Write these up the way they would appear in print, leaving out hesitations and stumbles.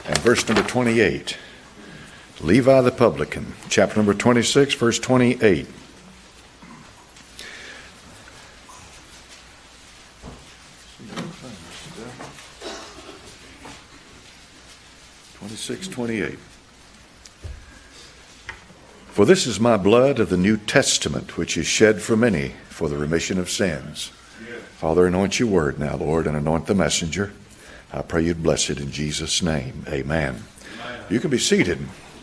and verse number 28. Levi the publican, chapter number 26, verse 28. For this is my blood of the New Testament, which is shed for many for the remission of sins. Father, anoint your word now, Lord, and anoint the messenger. I pray you'd bless it in Jesus' name. Amen. You can be seated.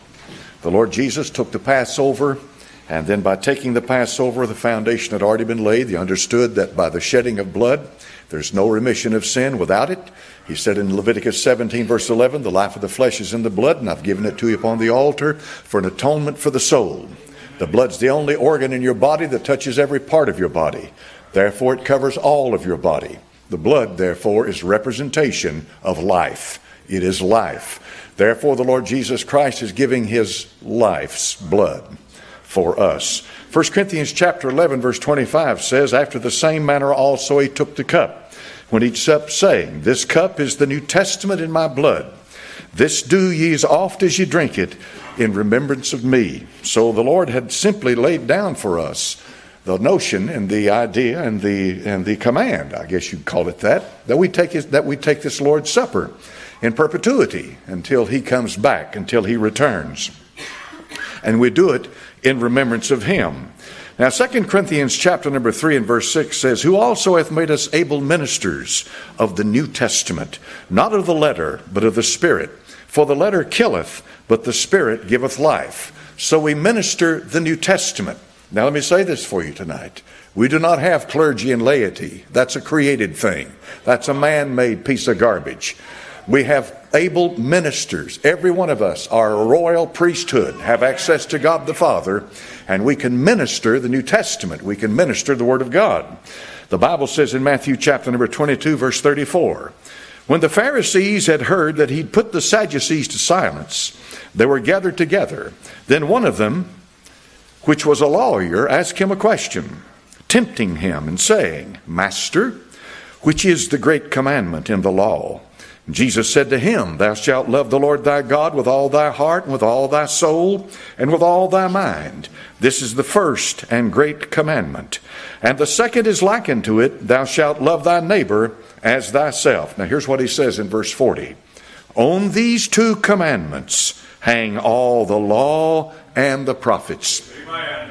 The Lord Jesus took the Passover, and then by taking the Passover, the foundation had already been laid. He understood that by the shedding of blood, there's no remission of sin without it. He said in Leviticus 17, verse 11, the life of the flesh is in the blood, and I've given it to you upon the altar for an atonement for the soul. The blood's the only organ in your body that touches every part of your body. Therefore, it covers all of your body. The blood, therefore, is representation of life. It is life. Therefore, the Lord Jesus Christ is giving his life's blood for us. 1 Corinthians chapter 11, verse 25 says, after the same manner also he took the cup when he supped, saying, this cup is the New Testament in my blood. This do ye as oft as ye drink it in remembrance of me. So the Lord had simply laid down for us the notion and the idea and the command, I guess you'd call it that we take this Lord's Supper in perpetuity until he comes back, until he returns. And we do it in remembrance of him. Now, 2 Corinthians chapter number 3 and verse 6 says, who also hath made us able ministers of the New Testament, not of the letter, but of the Spirit. For the letter killeth, but the Spirit giveth life. So we minister the New Testament. Now, let me say this for you tonight. We do not have clergy and laity. That's a created thing. That's a man-made piece of garbage. We have able ministers. Every one of us are a royal priesthood, have access to God the Father, and we can minister the New Testament. We can minister the Word of God. The Bible says in Matthew chapter number 22, verse 34, when the Pharisees had heard that he'd put the Sadducees to silence, they were gathered together. Then one of them, which was a lawyer, asked him a question, tempting him and saying, Master, which is the great commandment in the law? Jesus said to him, thou shalt love the Lord thy God with all thy heart, and with all thy soul, and with all thy mind. This is the first and great commandment. And the second is like unto it, thou shalt love thy neighbor as thyself. Now here's what he says in verse 40. On these two commandments hang all the law and the prophets. Amen.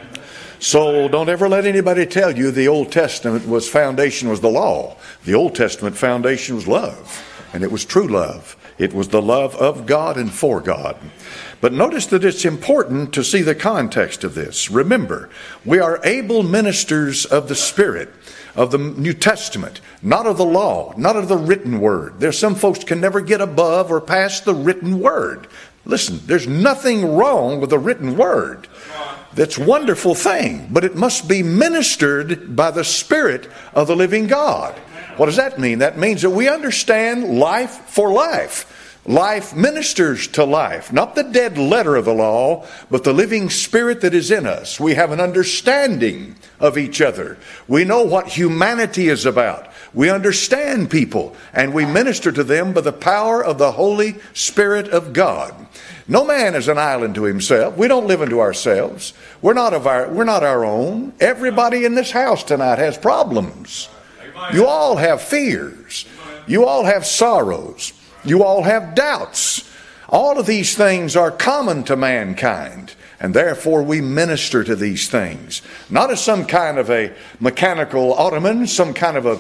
So don't ever let anybody tell you the Old Testament foundation was the law. The Old Testament foundation was love. And it was true love. It was the love of God and for God. But notice that it's important to see the context of this. Remember, we are able ministers of the Spirit, of the New Testament, not of the law, not of the written word. There's some folks can never get above or past the written word. Listen, there's nothing wrong with the written word. That's a wonderful thing, but it must be ministered by the Spirit of the living God. What does that mean? That means that we understand life for life. Life ministers to life. Not the dead letter of the law, but the living Spirit that is in us. We have an understanding of each other. We know what humanity is about. We understand people, and we minister to them by the power of the Holy Spirit of God. No man is an island to himself. We don't live unto ourselves. We're not our own. Everybody in this house tonight has problems. You all have fears. You all have sorrows. You all have doubts. All of these things are common to mankind, and therefore we minister to these things. Not as some kind of a mechanical ottoman, some kind of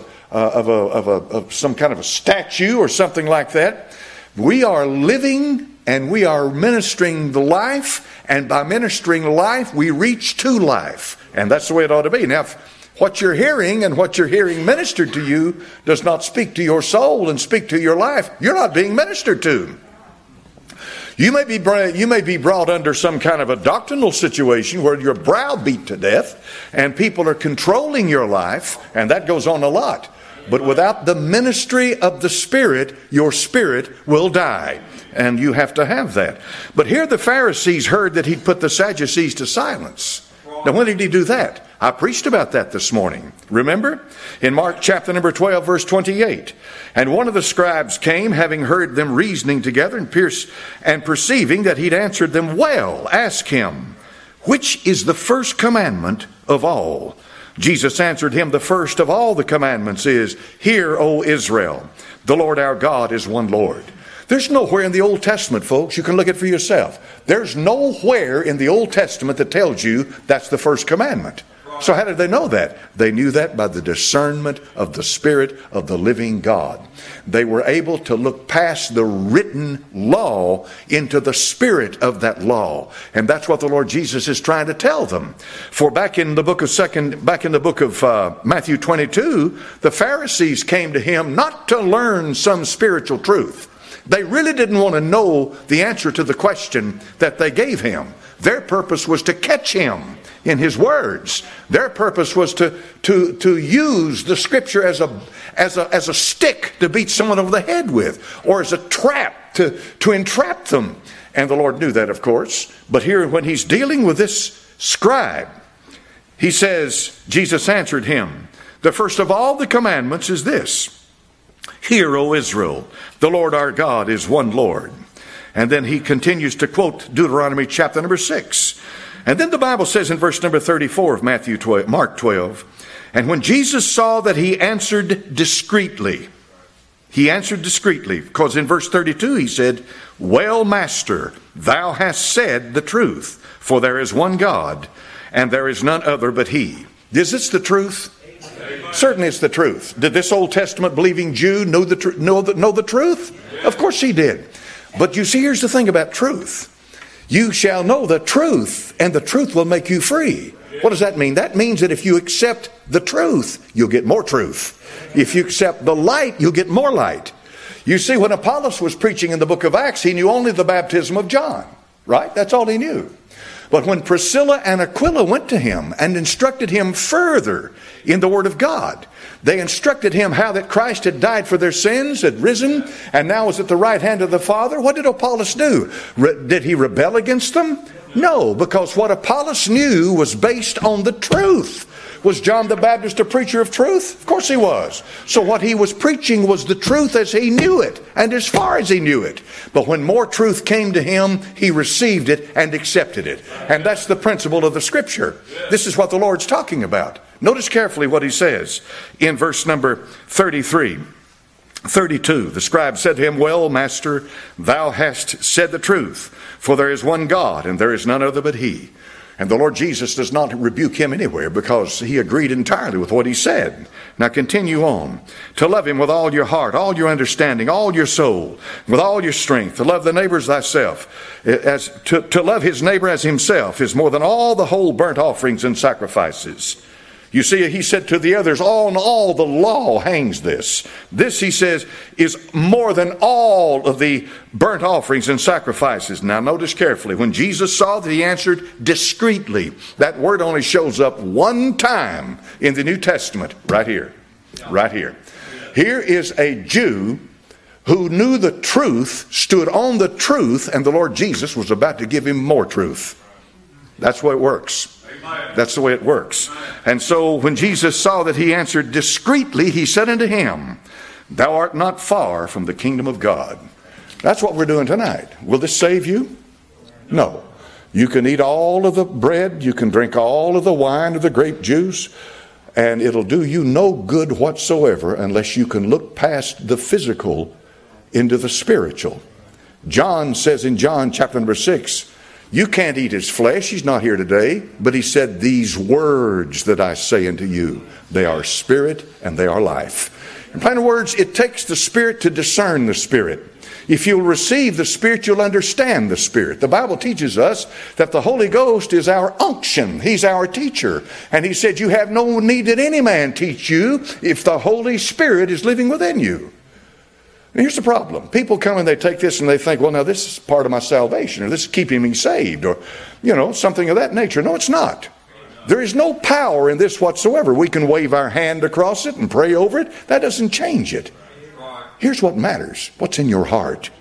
a statue or something like that. We are living and we are ministering the life, and by ministering life we reach to life, and that's the way it ought to be. Now, what you're hearing and what you're hearing ministered to you does not speak to your soul and speak to your life, you're not being ministered to. You may be brought under some kind of a doctrinal situation where you're browbeat to death and people are controlling your life, and that goes on a lot. But without the ministry of the Spirit, your spirit will die. And you have to have that. But here the Pharisees heard that he'd put the Sadducees to silence. Now when did he do that? I preached about that this morning. Remember? In Mark chapter number 12, verse 28. And one of the scribes came, having heard them reasoning together, and perceiving that he'd answered them well, asked him, which is the first commandment of all? Jesus answered him, the first of all the commandments is, Hear, O Israel, the Lord our God is one Lord. There's nowhere in the Old Testament, folks, you can look at it for yourself. There's nowhere in the Old Testament that tells you that's the first commandment. So how did they know that? They knew that by the discernment of the Spirit of the living God. They were able to look past the written law into the spirit of that law. And that's what the Lord Jesus is trying to tell them. For back in the book of Matthew 22, the Pharisees came to him not to learn some spiritual truth. They really didn't want to know the answer to the question that they gave him. Their purpose was to catch him in his words. Their purpose was to use the Scripture as a stick to beat someone over the head with, or as a trap to entrap them. And the Lord knew that, of course. But here, when he's dealing with this scribe, he says, Jesus answered him, the first of all the commandments is this, Hear, O Israel, the Lord our God is one Lord. And then he continues to quote Deuteronomy chapter number 6. And then the Bible says in verse number 34 of Mark 12, and when Jesus saw that he answered discreetly, because in verse 32 he said, Well, Master, thou hast said the truth, for there is one God, and there is none other but he. Is this the truth? Amen. Certainly it's the truth. Did this Old Testament believing Jew know the truth? Yes. Of course he did. But you see, here's the thing about truth. You shall know the truth, and the truth will make you free. What does that mean? That means that if you accept the truth, you'll get more truth. If you accept the light, you'll get more light. You see, when Apollos was preaching in the book of Acts, he knew only the baptism of John, right? That's all he knew. But when Priscilla and Aquila went to him and instructed him further in the Word of God, they instructed him how that Christ had died for their sins, had risen, and now was at the right hand of the Father. What did Apollos do? Did he rebel against them? No, because what Apollos knew was based on the truth. Was John the Baptist a preacher of truth? Of course he was. So what he was preaching was the truth as he knew it, and as far as he knew it. But when more truth came to him, he received it and accepted it. And that's the principle of the Scripture. This is what the Lord's talking about. Notice carefully what he says in verse number 32. The scribe said to him, Well, Master, thou hast said the truth, for there is one God, and there is none other but he. And the Lord Jesus does not rebuke him anywhere, because he agreed entirely with what he said. Now continue on. To love him with all your heart, all your understanding, all your soul, with all your strength. To love the neighbor as thyself. To love his neighbor as himself is more than all the whole burnt offerings and sacrifices. You see, he said to the others, on all the law hangs this. This, he says, is more than all of the burnt offerings and sacrifices. Now notice carefully, when Jesus saw that he answered discreetly, that word only shows up one time in the New Testament, right here. Right here. Here is a Jew who knew the truth, stood on the truth, and the Lord Jesus was about to give him more truth. That's the way it works. That's the way it works. And so when Jesus saw that he answered discreetly, he said unto him, Thou art not far from the kingdom of God. That's what we're doing tonight. Will this save you? No. You can eat all of the bread, you can drink all of the wine or the grape juice, and it'll do you no good whatsoever unless you can look past the physical into the spiritual. John says in John chapter number 6, you can't eat his flesh. He's not here today. But he said, these words that I say unto you, they are spirit and they are life. In plain words, it takes the Spirit to discern the Spirit. If you'll receive the Spirit, you'll understand the Spirit. The Bible teaches us that the Holy Ghost is our unction. He's our teacher. And he said, you have no need that any man teach you if the Holy Spirit is living within you. And here's the problem. People come and they take this and they think, well, now this is part of my salvation, or this is keeping me saved, or, something of that nature. No, it's not. There is no power in this whatsoever. We can wave our hand across it and pray over it. That doesn't change it. Here's what matters. What's in your heart?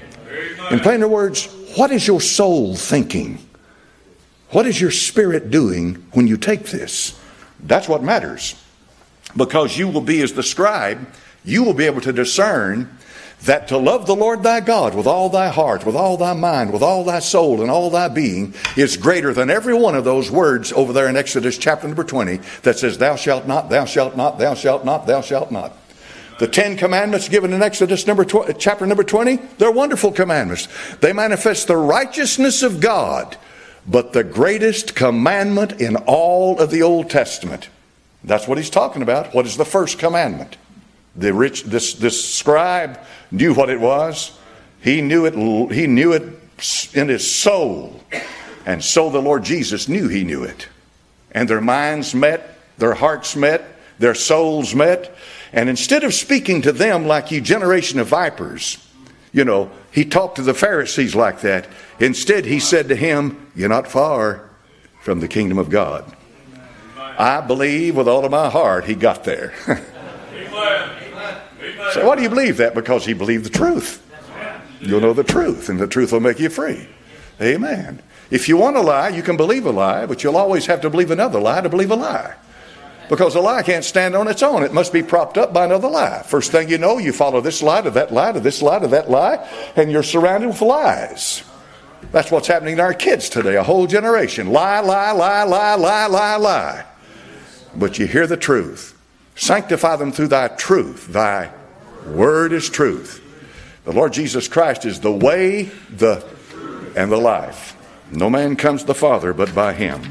In plainer words, what is your soul thinking? What is your spirit doing when you take this? That's what matters. Because you will be as the scribe, you will be able to discern that to love the Lord thy God with all thy heart, with all thy mind, with all thy soul, and all thy being is greater than every one of those words over there in Exodus chapter number 20 that says, thou shalt not, thou shalt not, thou shalt not, thou shalt not. The 10 commandments given in Exodus chapter number 20, they're wonderful commandments. They manifest the righteousness of God, but the greatest commandment in all of the Old Testament. That's what he's talking about. What is the first commandment? This scribe knew what it was. He knew it in his soul. And so the Lord Jesus knew he knew it. And their minds met, their hearts met, their souls met. And instead of speaking to them like you generation of vipers, he talked to the Pharisees like that. Instead, he said to him, you're not far from the kingdom of God. I believe with all of my heart he got there. So why do you believe that? Because he believed the truth. You'll know the truth, and the truth will make you free. Amen. If you want a lie, you can believe a lie, but you'll always have to believe another lie to believe a lie. Because a lie can't stand on its own. It must be propped up by another lie. First thing you know, you follow this lie to that lie to this lie to that lie, and you're surrounded with lies. That's what's happening to our kids today, a whole generation. Lie, lie, lie, lie, lie, lie, lie. But you hear the truth. Sanctify them through thy truth. Thy word is truth. The Lord Jesus Christ is the way, and the life. No man comes to the Father but by him.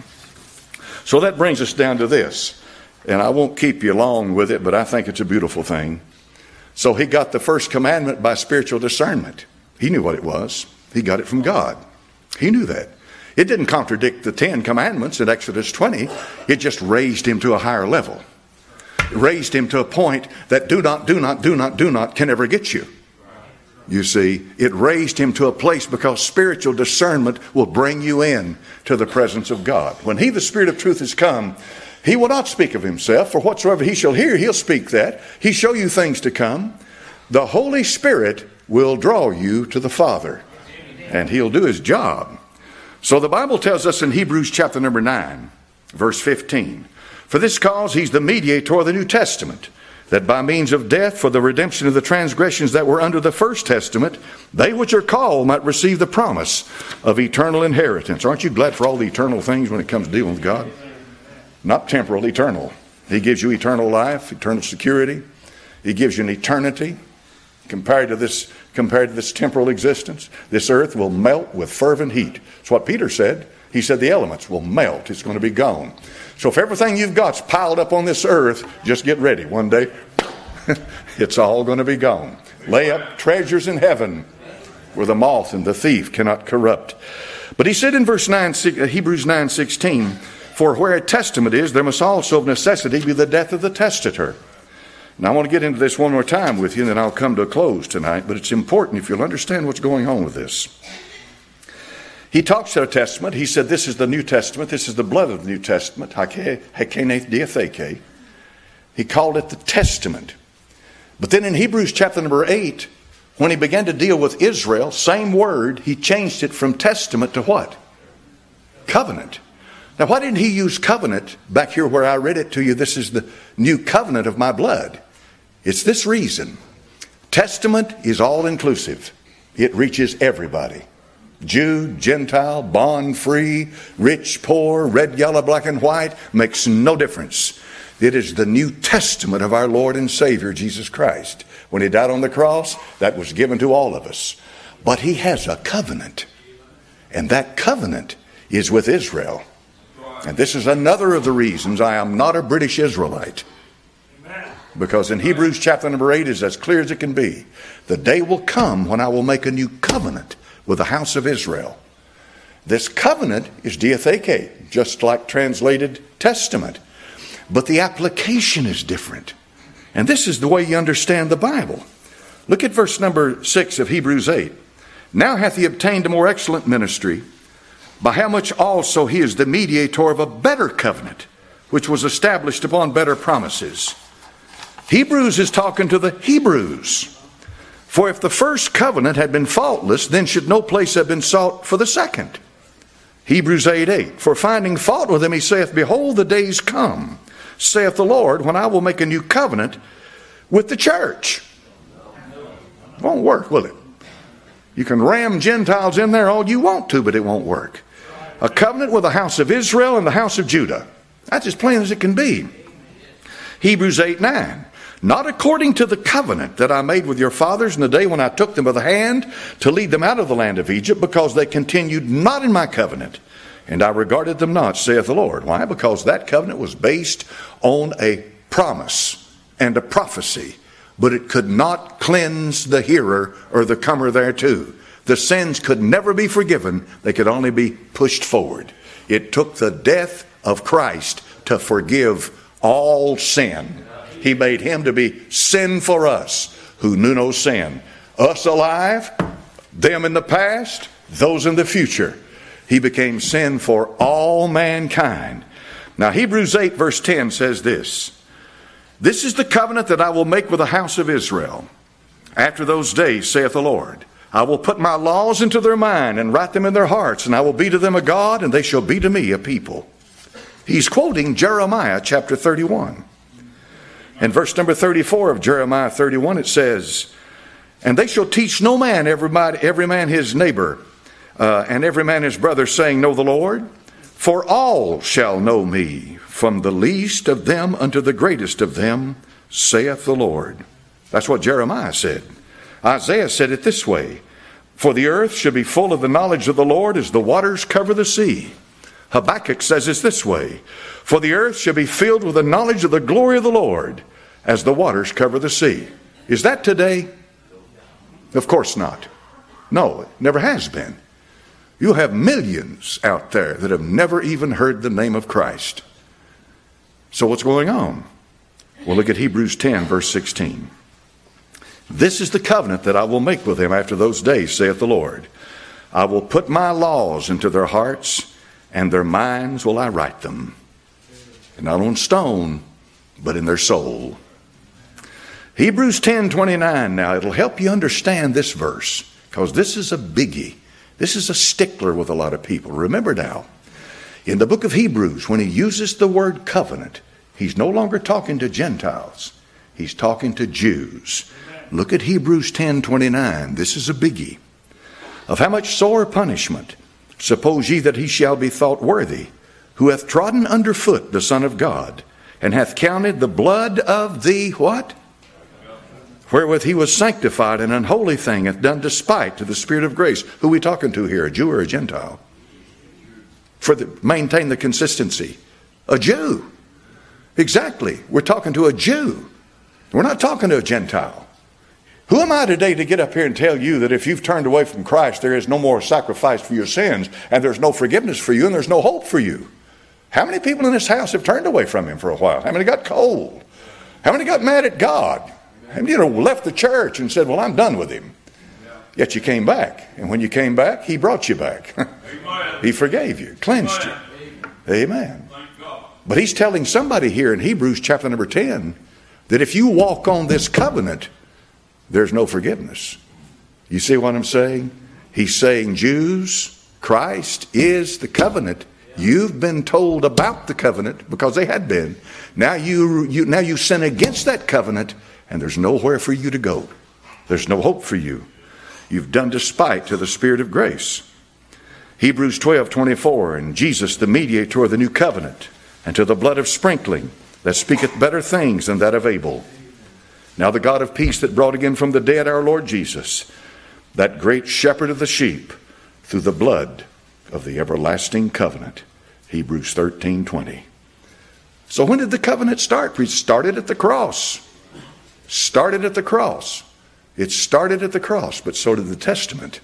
So that brings us down to this. And I won't keep you long with it, but I think it's a beautiful thing. So he got the first commandment by spiritual discernment. He knew what it was. He got it from God. He knew that. It didn't contradict the 10 commandments in Exodus 20. It just raised him to a higher level. It raised him to a point that do not can never get you. You see, it raised him to a place because spiritual discernment will bring you in to the presence of God. When he, the Spirit of truth, is come, he will not speak of himself, for whatsoever he shall hear, he'll speak that. He show you things to come. The Holy Spirit will draw you to the Father, and he'll do his job. So the Bible tells us in Hebrews chapter number 9, verse 15, for this cause he's the mediator of the New Testament, that by means of death for the redemption of the transgressions that were under the first testament, they which are called might receive the promise of eternal inheritance. Aren't you glad for all the eternal things when it comes to dealing with God? Not temporal, eternal. He gives you eternal life, eternal security. He gives you an eternity. Compared to this temporal existence, this earth will melt with fervent heat. That's what Peter said. He said the elements will melt. It's going to be gone. So if everything you've got's piled up on this earth, just get ready. One day, it's all going to be gone. Lay up treasures in heaven where the moth and the thief cannot corrupt. But he said in verse 9, Hebrews 9:16, for where a testament is, there must also of necessity be the death of the testator. Now I want to get into this one more time with you, and then I'll come to a close tonight. But it's important if you'll understand what's going on with this. He talks to a testament. He said, this is the New Testament. This is the blood of the New Testament. He called it the testament. But then in Hebrews chapter number 8, when he began to deal with Israel, same word, he changed it from testament to what? Covenant. Now, why didn't he use covenant back here where I read it to you? This is the new covenant of my blood. It's this reason. Testament is all-inclusive. It reaches everybody. Jew, Gentile, bond, free, rich, poor, red, yellow, black, and white. Makes no difference. It is the New Testament of our Lord and Savior, Jesus Christ. When he died on the cross, that was given to all of us. But he has a covenant. And that covenant is with Israel. And this is another of the reasons I am not a British Israelite. Because in Hebrews chapter number 8 is as clear as it can be. The day will come when I will make a new covenant with the house of Israel. This covenant is diatheke, just like translated testament. But the application is different. And this is the way you understand the Bible. Look at verse number 6 of Hebrews 8. Now hath he obtained a more excellent ministry, by how much also he is the mediator of a better covenant, which was established upon better promises. Hebrews is talking to the Hebrews. For if the first covenant had been faultless, then should no place have been sought for the second. Hebrews 8:8. For finding fault with them, he saith, behold, the days come, saith the Lord, when I will make a new covenant with the church. It won't work, will it? You can ram Gentiles in there all you want to, but it won't work. A covenant with the house of Israel and the house of Judah. That's as plain as it can be. Hebrews 8:9. Not according to the covenant that I made with your fathers in the day when I took them by the hand to lead them out of the land of Egypt, because they continued not in my covenant, and I regarded them not, saith the Lord. Why? Because that covenant was based on a promise and a prophecy, but it could not cleanse the hearer or the comer thereto. The sins could never be forgiven. They could only be pushed forward. It took the death of Christ to forgive all sin. He made him to be sin for us who knew no sin. Us alive, them in the past, those in the future. He became sin for all mankind. Now Hebrews 8 verse 10 says this. This is the covenant that I will make with the house of Israel. After those days, saith the Lord, I will put my laws into their mind and write them in their hearts, and I will be to them a God, and they shall be to me a people. He's quoting Jeremiah chapter 31. In verse number 34 of Jeremiah 31, it says, and they shall teach no man, every man his neighbor, and every man his brother, saying, know the Lord. For all shall know me, from the least of them unto the greatest of them, saith the Lord. That's what Jeremiah said. Isaiah said it this way. For the earth shall be full of the knowledge of the Lord as the waters cover the sea. Habakkuk says it this way. For the earth shall be filled with the knowledge of the glory of the Lord as the waters cover the sea. Is that today? Of course not. No, it never has been. You'll have millions out there that have never even heard the name of Christ. So what's going on? Well, look at Hebrews 10 verse 16. This is the covenant that I will make with them after those days, saith the Lord. I will put my laws into their hearts, and their minds will I write them. And not on stone, but in their soul. Hebrews 10:29 now, it'll help you understand this verse, because this is a biggie. This is a stickler with a lot of people. Remember now, in the book of Hebrews, when he uses the word covenant, he's no longer talking to Gentiles. He's talking to Jews. Look at Hebrews 10:29. This is a biggie. Of how much sore punishment suppose ye that he shall be thought worthy, who hath trodden under foot the Son of God, and hath counted the blood of the what? Wherewith he was sanctified, an unholy thing hath done despite to the Spirit of grace. Who are we talking to here, a Jew or a Gentile? Maintain the consistency. A Jew. Exactly. We're talking to a Jew. We're not talking to a Gentile. Who am I today to get up here and tell you that if you've turned away from Christ, there is no more sacrifice for your sins, and there's no forgiveness for you, and there's no hope for you? How many people in this house have turned away from him for a while? How many got cold? How many got mad at God? How many left the church and said, well, I'm done with him? Yet you came back. And when you came back, he brought you back. He forgave you, cleansed you. Amen. But he's telling somebody here in Hebrews chapter number 10 that if you walk on this covenant, there's no forgiveness. You see what I'm saying? He's saying, Jews, Christ is the covenant. You've been told about the covenant because they had been. Now you sin against that covenant, and there's nowhere for you to go. There's no hope for you. You've done despite to the Spirit of grace. Hebrews 12:24, and Jesus the mediator of the new covenant, and to the blood of sprinkling that speaketh better things than that of Abel. Now the God of peace that brought again from the dead our Lord Jesus, that great shepherd of the sheep, through the blood of the everlasting covenant. Hebrews 13:20. So when did the covenant start? It started at the cross. Started at the cross. It started at the cross, but so did the Testament.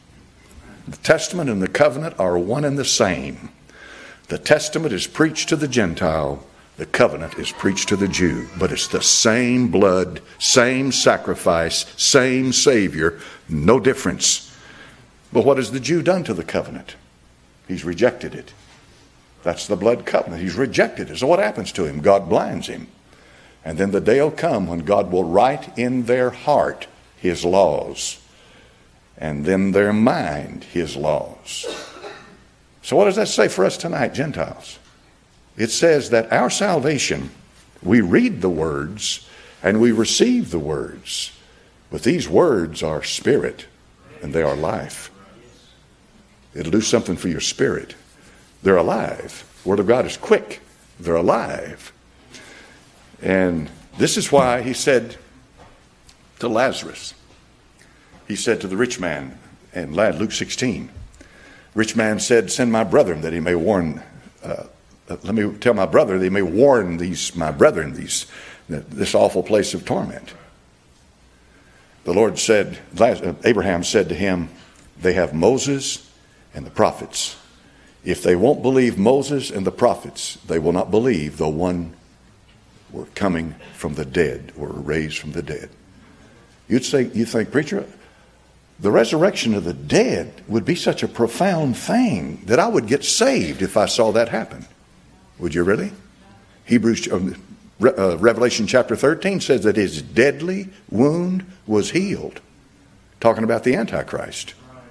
The Testament and the covenant are one and the same. The Testament is preached to the Gentile. The covenant is preached to the Jew. But it's the same blood, same sacrifice, same Savior, no difference. But what has the Jew done to the covenant? He's rejected it. That's the blood covenant. He's rejected it. So what happens to him? God blinds him. And then the day will come when God will write in their heart His laws, and then their mind His laws. So what does that say for us tonight, Gentiles? It says that our salvation We read the words and we receive the words. But these words are spirit and they are life. It'll do something for your spirit. They're alive. The Word of God is quick. They're alive. And this is why he said to Lazarus, he said to the rich man in Luke 16, rich man said, send my brother that he may warn, let me tell my brother that he may warn my brethren, this awful place of torment. The Lord said, Abraham said to him, they have Moses and the prophets. If they won't believe Moses and the prophets, they will not believe the one were coming from the dead or raised from the dead. You think, preacher, the resurrection of the dead would be such a profound thing that I would get saved if I saw that happen. Would you really? Revelation chapter 13 says that his deadly wound was healed. Talking about the Antichrist.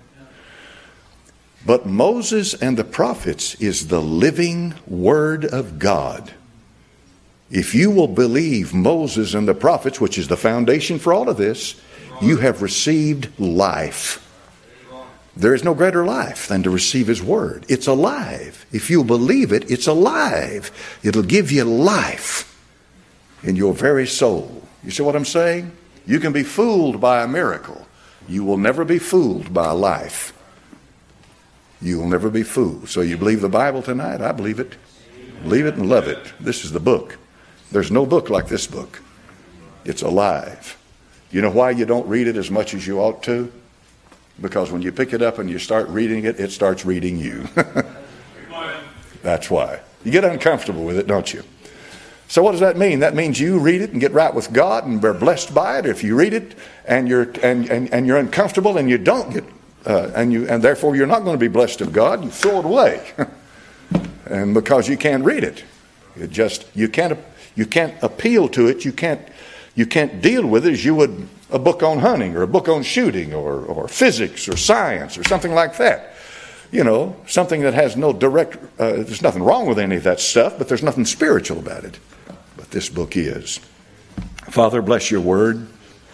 But Moses and the prophets is the living Word of God. If you will believe Moses and the prophets, which is the foundation for all of this, you have received life. There is no greater life than to receive His Word. It's alive. If you believe it, it's alive. It'll give you life in your very soul. You see what I'm saying? You can be fooled by a miracle. You will never be fooled by life. You will never be fooled. So you believe the Bible tonight? I believe it. Believe it and love it. This is the book. There's no book like this book. It's alive. You know why you don't read it as much as you ought to? Because when you pick it up and you start reading it, it starts reading you. That's why. You get uncomfortable with it, don't you? So what does that mean? That means you read it and get right with God and are blessed by it. If you read it and you're uncomfortable and you don't get and therefore you're not going to be blessed of God, you throw it away. And because you can't read it, you can't appeal to it. You can't deal with it as you would a book on hunting or a book on shooting or physics or science or something like that. You know, something that has no direct, there's nothing wrong with any of that stuff, but there's nothing spiritual about it. But this book is. Father, bless your word.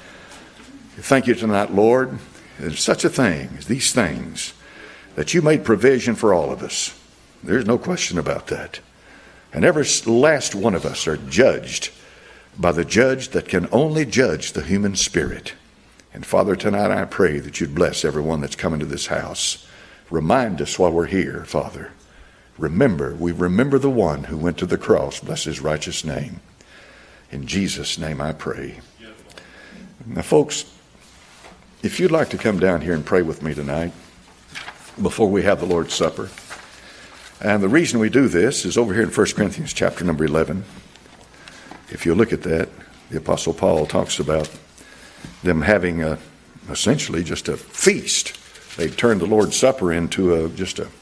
Thank you tonight, Lord. There's such a thing as these things that you made provision for all of us. There's no question about that. And every last one of us are judged by the judge that can only judge the human spirit. And Father, tonight I pray that you'd bless everyone that's coming to this house. Remind us while we're here, Father. We remember the one who went to the cross. Bless his righteous name. In Jesus' name I pray. Now, folks, if you'd like to come down here and pray with me tonight before we have the Lord's Supper. And the reason we do this is over here in 1 Corinthians chapter number 11. If you look at that, the Apostle Paul talks about them having essentially just a feast. They turned the Lord's Supper into just a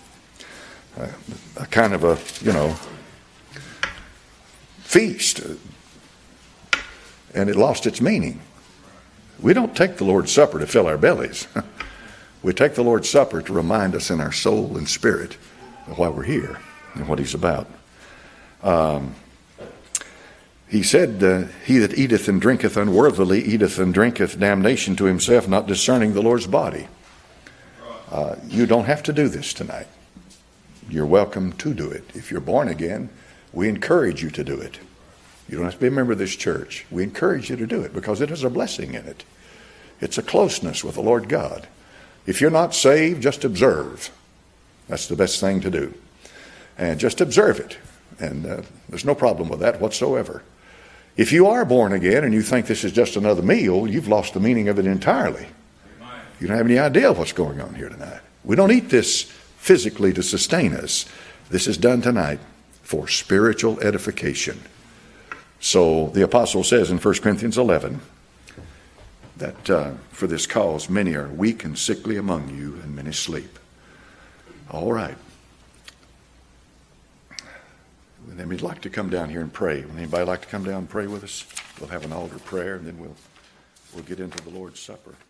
kind of a, feast. And it lost its meaning. We don't take the Lord's Supper to fill our bellies. We take the Lord's Supper to remind us in our soul and spirit of why we're here and what He's about. He said, he that eateth and drinketh unworthily eateth and drinketh damnation to himself, not discerning the Lord's body. You don't have to do this tonight. You're welcome to do it. If you're born again, we encourage you to do it. You don't have to be a member of this church. We encourage you to do it because it is a blessing in it. It's a closeness with the Lord God. If you're not saved, just observe. That's the best thing to do. And just observe it. And there's no problem with that whatsoever. If you are born again and you think this is just another meal, you've lost the meaning of it entirely. You don't have any idea what's going on here tonight. We don't eat this physically to sustain us. This is done tonight for spiritual edification. So the apostle says in 1 Corinthians 11 that for this cause many are weak and sickly among you, and many sleep. All right. Would anybody like to come down here and pray? Would anybody like to come down and pray with us? We'll have an altar prayer, and then we'll get into the Lord's Supper.